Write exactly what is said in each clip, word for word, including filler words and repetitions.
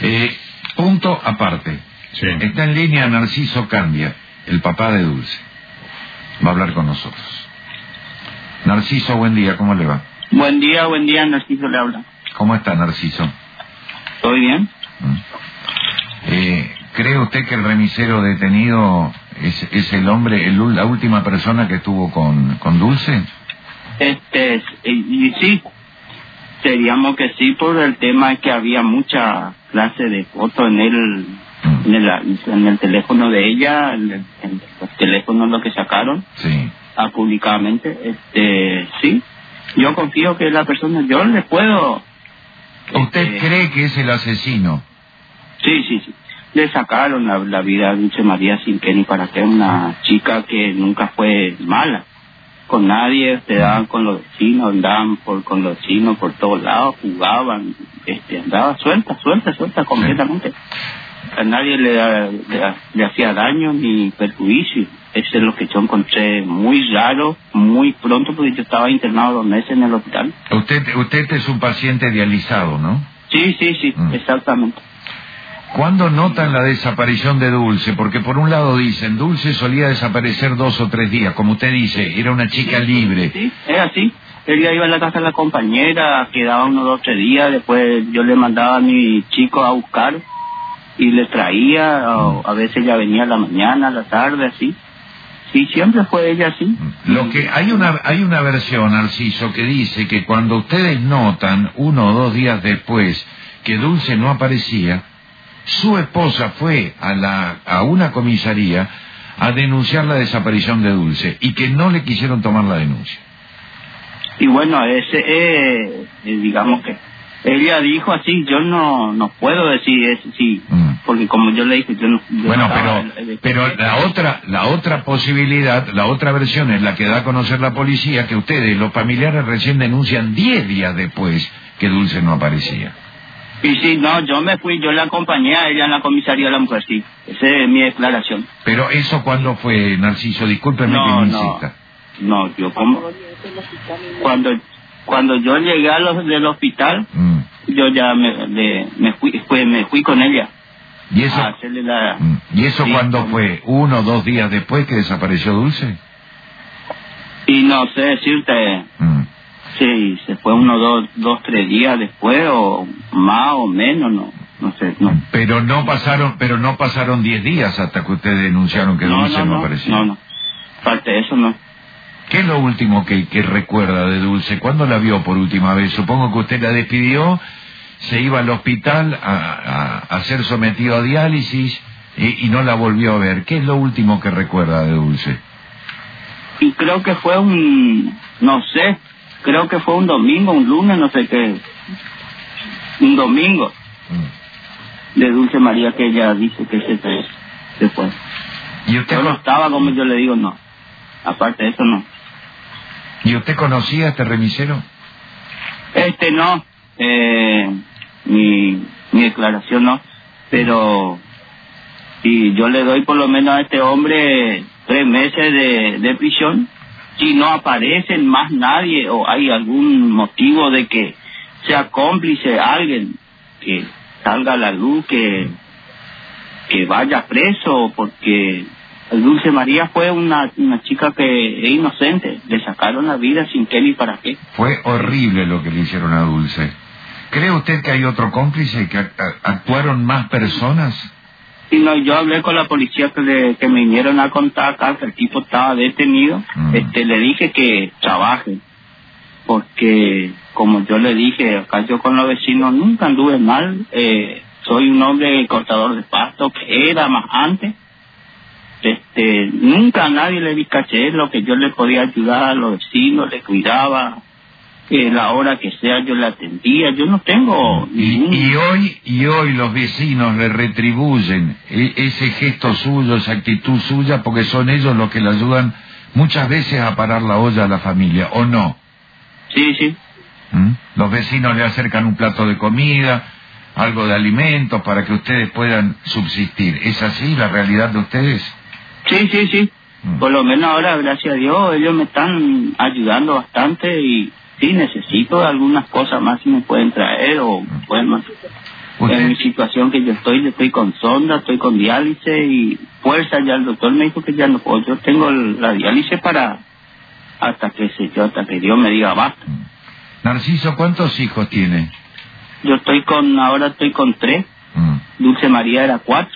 Eh, punto aparte. Sí. Está en línea Narciso Candia, el papá de Dulce. Va a hablar con nosotros. Narciso, buen día, ¿cómo le va? Buen día, buen día, Narciso le habla. ¿Cómo está, Narciso? ¿Todo bien? Eh, ¿Cree usted que el remisero detenido es, es el hombre, el, la última persona que estuvo con, con Dulce? Este, y, y sí, seríamos que sí, por el tema de que había mucha clase de fotos en el, mm. en el, en el teléfono de ella, en, el, en los teléfonos lo que sacaron, sí, a públicamente, este, sí, yo confío que la persona, yo le puedo... ¿Usted este, cree que es el asesino? Sí, sí, sí. Le sacaron la, la vida a Dulce María sin que ni para qué, una chica que nunca fue mala con nadie, se daban con los vecinos, andaban por, con los vecinos por todos lados, jugaban, este, andaba suelta, suelta, suelta completamente. Sí. A nadie le, le, le hacía daño ni perjuicio. Eso es lo que yo encontré muy raro, muy pronto, porque yo estaba internado dos meses en el hospital. Usted, usted es un paciente dializado, ¿no? Sí, sí, sí, mm. exactamente. ¿Cuándo notan la desaparición de Dulce? Porque por un lado dicen, Dulce solía desaparecer dos o tres días, como usted dice, era una chica libre. Sí, es así. Ella iba a la casa de la compañera, quedaba unos dos o tres días, después yo le mandaba a mi chico a buscar y le traía, o a veces ella venía a la mañana, a la tarde, así. Sí, siempre fue ella así. Lo que hay una hay una versión, Narciso, que dice que cuando ustedes notan uno o dos días después que Dulce no aparecía, su esposa fue a la a una comisaría a denunciar la desaparición de Dulce y que no le quisieron tomar la denuncia. Y bueno, ese eh, eh, digamos que ella dijo así, yo no no puedo decir eso, sí, mm. porque como yo le dije, yo no... Yo bueno, no pero el, el, pero el, la otra la otra posibilidad, la otra versión es la que da a conocer la policía, que ustedes, los familiares, recién denuncian diez días después que Dulce no aparecía. Y sí, no, yo me fui, yo la acompañé a ella en la comisaría de la mujer, sí. Esa es mi declaración. Pero eso, ¿cuándo fue, Narciso? Discúlpeme no, que me no, insista. No, yo como... Cuando cuando yo llegué a los del hospital, mm. yo ya me, le, me, fui, fue, me fui con ella. ¿Y eso, a hacerle la... mm. ¿Y eso sí, cuándo como... fue? ¿Uno o dos días después que desapareció Dulce? Y no sé decirte... Mm. Sí, se fue uno, dos, dos, tres días después, o más o menos, no, no sé, no. Pero no pasaron, pero no pasaron diez días hasta que ustedes denunciaron que no, Dulce no, no, no aparecía. No, no, aparte de eso no. ¿Qué es lo último que, que recuerda de Dulce? ¿Cuándo la vio por última vez? Supongo que usted la despidió, se iba al hospital a, a, a ser sometido a diálisis y, y no la volvió a ver. ¿Qué es lo último que recuerda de Dulce? Y creo que fue un, no sé, creo que fue un domingo, un lunes, no sé qué, un domingo mm. de Dulce María, que ella dice que se fue. Se fue. ¿Y usted yo no estaba, como yo le digo, no. Aparte de eso, no. ¿Y usted conocía a este remisero? Este no, eh, mi, mi declaración no, pero si yo le doy por lo menos a este hombre tres meses de, de prisión, si no aparecen más nadie o hay algún motivo de que sea cómplice alguien, que salga a la luz, que, que vaya preso, porque Dulce María fue una, una chica que es inocente, le sacaron la vida sin qué ni para qué. Fue horrible lo que le hicieron a Dulce. ¿Cree usted que hay otro cómplice, que actuaron más personas? Sí, no, yo hablé con la policía que, le, que me vinieron a contar acá que el tipo estaba detenido. Mm. Este, le dije que trabaje, porque como yo le dije, acá yo con los vecinos nunca anduve mal. Eh, soy un hombre cortador de pasto, que era más antes. Este, nunca a nadie le di caché, lo que yo le podía ayudar a los vecinos, le cuidaba, que la hora que sea yo le atendía, yo no tengo ningún... Y, y hoy y hoy los vecinos le retribuyen ese gesto suyo, esa actitud suya, porque son ellos los que le ayudan muchas veces a parar la olla a la familia, ¿o no? Sí, sí. ¿Mm? Los vecinos le acercan un plato de comida, algo de alimentos para que ustedes puedan subsistir. ¿Es así la realidad de ustedes? Sí, sí, sí. Mm. Por lo menos ahora, gracias a Dios, ellos me están ayudando bastante y sí, necesito algunas cosas más si me pueden traer o mm. pueden más. ¿Usted? En mi situación que yo estoy, estoy con sonda, estoy con diálisis y fuerza, ya el doctor me dijo que ya no puedo. Yo tengo la diálisis para, hasta que se yo, hasta que Dios me diga basta. Narciso, ¿cuántos hijos tiene? Yo estoy con, ahora estoy con tres. Mm. Dulce María era cuatro.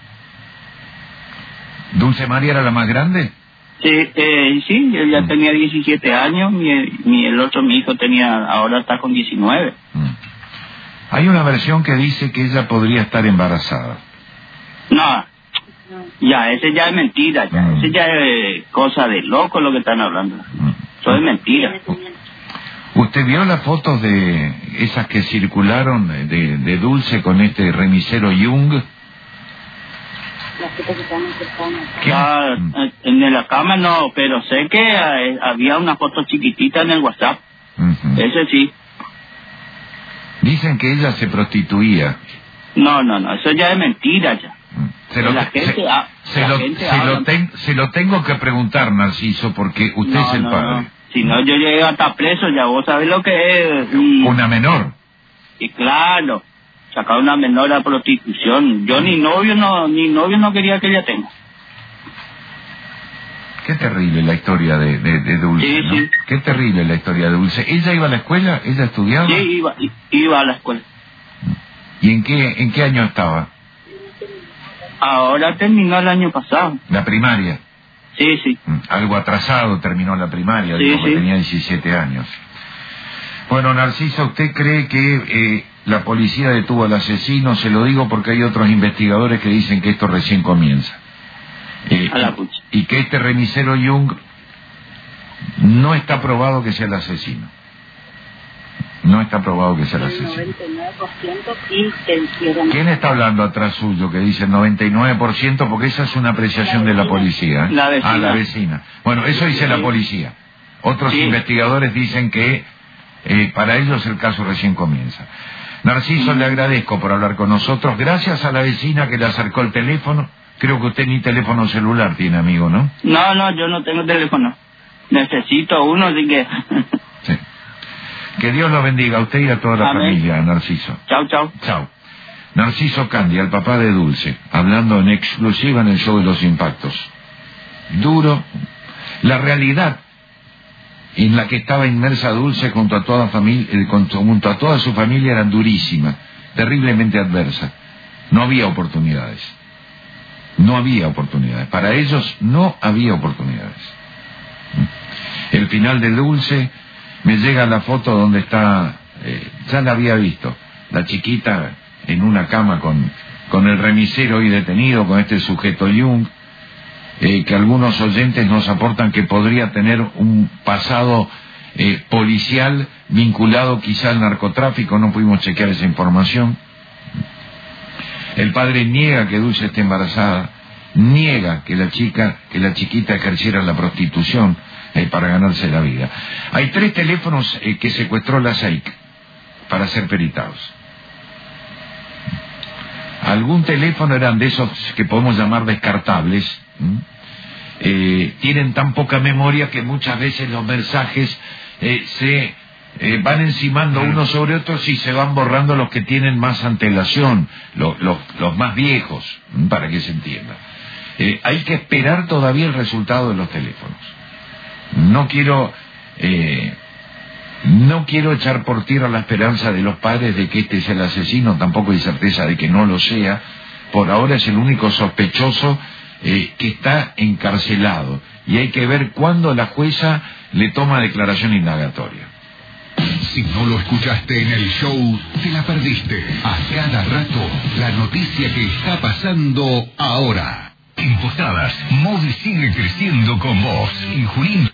¿Dulce María era la más grande? Sí, eh, sí, él ya Mm. tenía diecisiete años, mi, mi, el otro, mi hijo tenía, ahora está con diecinueve. Mm. Hay una versión que dice que ella podría estar embarazada. No, ya, ese ya es mentira, ya, Mm. ese ya es cosa de loco lo que están hablando. Mm. Eso es mentira. ¿Usted vio las fotos de esas que circularon de, de Dulce con este remisero Jung? ¿Qué? Ah, en la cama no, pero sé que eh, había una foto chiquitita en el WhatsApp. Ujú. Ese sí. Dicen que ella se prostituía. No, no, no, eso ya es mentira ya. Se lo, La gente se, ha- se la lo, gente se habla- lo ten- se lo tengo que preguntar, Narciso, porque usted No, es el no, padre. no. Si no, yo llegué hasta preso, ya vos sabés lo que es. Y, Una menor. y claro, sacar una menor a prostitución. Yo ni novio no, ni novio no quería que ella tenga. Qué terrible la historia de, de, de Dulce, Sí, ¿no? sí. Qué terrible la historia de Dulce. ¿Ella iba a la escuela? ¿Ella estudiaba? Sí, iba, i- iba a la escuela. ¿Y en qué, en qué año estaba? Ahora terminó el año pasado. La primaria. Sí, sí. Mm, Algo atrasado terminó la primaria, Sí, digo, que sí. tenía diecisiete años. Bueno, Narciso, ¿usted cree que eh, la policía detuvo al asesino? Se lo digo porque hay otros investigadores que dicen que esto recién comienza. Eh, A la pucha. y, y que este remisero Jung no está probado que sea el asesino. No está probado que sea el asesino. noventa y nueve por ciento y que hicieron... ¿Quién está hablando atrás suyo que dice el noventa y nueve por ciento? Porque esa es una apreciación de la policía. ¿eh? La vecina. Ah, la vecina. Bueno, eso dice la Sí. policía. Otros Sí. investigadores dicen que eh, para ellos el caso recién comienza. Narciso, le agradezco por hablar con nosotros. Gracias a la vecina que le acercó el teléfono. Creo que usted ni teléfono celular tiene, amigo, ¿no? No, no, yo no tengo teléfono. Necesito uno, así que... Sí. Que Dios lo bendiga a usted y a toda la Amén. familia, Narciso. Chao, chao. Chao. Narciso Candia, el papá de Dulce, hablando en exclusiva en el show de los impactos. Duro. La realidad en la que estaba inmersa Dulce junto a toda familia, eh, junto, junto a toda su familia era durísima, terriblemente adversa. No había oportunidades. No había oportunidades. Para ellos no había oportunidades. El final de Dulce, me llega la foto donde está, eh, ya la había visto, la chiquita en una cama con, con el remisero hoy detenido, con este sujeto Jung, eh, que algunos oyentes nos aportan que podría tener un pasado eh, policial vinculado quizá al narcotráfico, no pudimos chequear esa información. El padre niega que Dulce esté embarazada, niega que la chica, que la chiquita ejerciera la prostitución eh, para ganarse la vida. Hay tres teléfonos eh, que secuestró la S A I C para ser peritados. Algún teléfono eran de esos que podemos llamar descartables. ¿m? Eh, tienen tan poca memoria que muchas veces los mensajes eh, se eh, van encimando unos sobre otros y se van borrando los que tienen más antelación, lo, lo, los más viejos, ¿m? Para que se entienda. Eh, hay que esperar todavía el resultado de los teléfonos. No quiero eh, no quiero echar por tierra la esperanza de los padres de que este sea el asesino, tampoco hay certeza de que no lo sea. Por ahora es el único sospechoso eh, que está encarcelado y hay que ver cuándo la jueza le toma declaración indagatoria. Si no lo escuchaste en el show, te la perdiste. A cada rato, la noticia que está pasando ahora. En Posadas, Modi sigue creciendo con vos. En Junín.